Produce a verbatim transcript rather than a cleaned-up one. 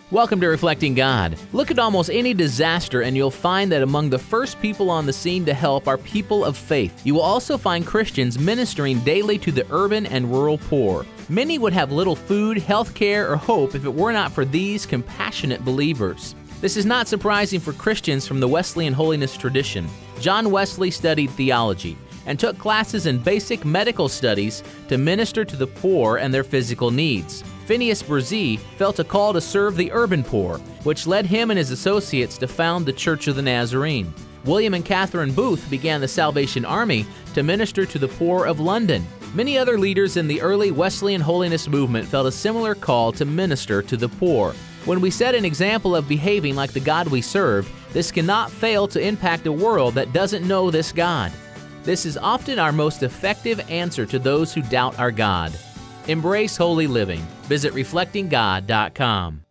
Welcome to Reflecting God. Look at almost any disaster and you'll find that among the first people on the scene to help are people of faith. You will also find Christians ministering daily to the urban and rural poor. Many would have little food, health care, or hope if it were not for these compassionate believers. This is not surprising for Christians from the Wesleyan holiness tradition. John Wesley studied theology and took classes in basic medical studies to minister to the poor and their physical needs. Phineas Bresee felt a call to serve the urban poor, which led him and his associates to found the Church of the Nazarene. William and Catherine Booth began the Salvation Army to minister to the poor of London. Many other leaders in the early Wesleyan holiness movement felt a similar call to minister to the poor. When we set an example of behaving like the God we serve, this cannot fail to impact a world that doesn't know this God. This is often our most effective answer to those who doubt our God. Embrace holy living. Visit reflecting god dot com.